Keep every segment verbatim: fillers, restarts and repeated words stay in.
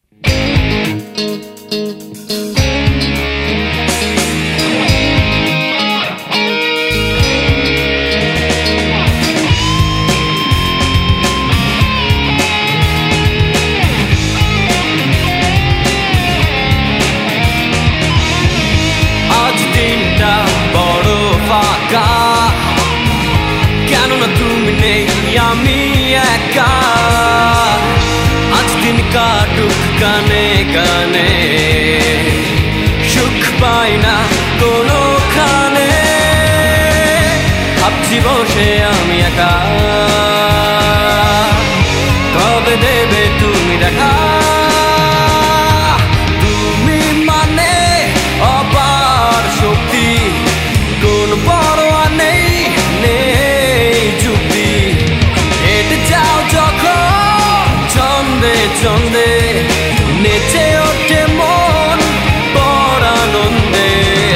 কেননা তুমি নেই আমি একা আজ দিন কাটুক কানে কানে সুখ পাই না কোনোখানে ভাবছি বসে আমি একা কবে দেবে তুমি দেখা তুমি মানে অপার শক্তি কোন পরোয়া নেই চন্দে নেচে ওঠে মন পরানন্দে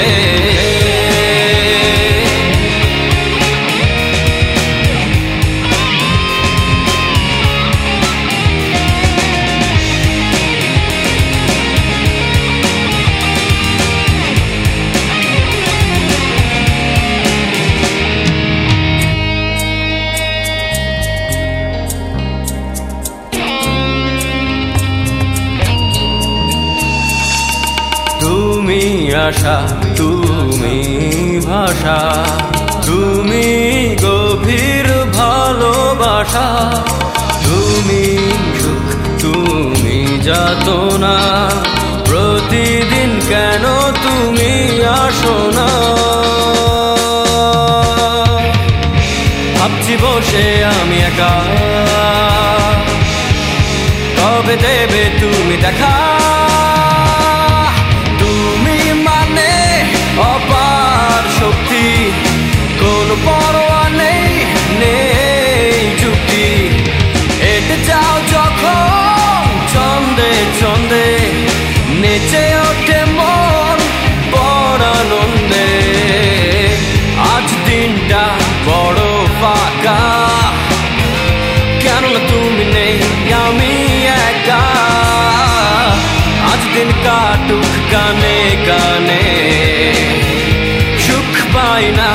তুমি আশা তুমি ভাষা তুমি গভীর ভালোবাসা তুমি সুখ তুমি যাতনা প্রতিদিন কেন তুমি আসো না ভাবছি বসে আমি একা কবে দেবে তুমি দেখা অপার শক্তি কোন পরোয়া নেই নেই যুক্তি এতে যাও যখন চন্দে চন্দে নেচে ওঠে মন পরানন্দে আজ দিনটা বড় ফাঁকা কেননা তুমি নেই আমি একা আজ দিন কাটুক কানে কানে সুখ পাই না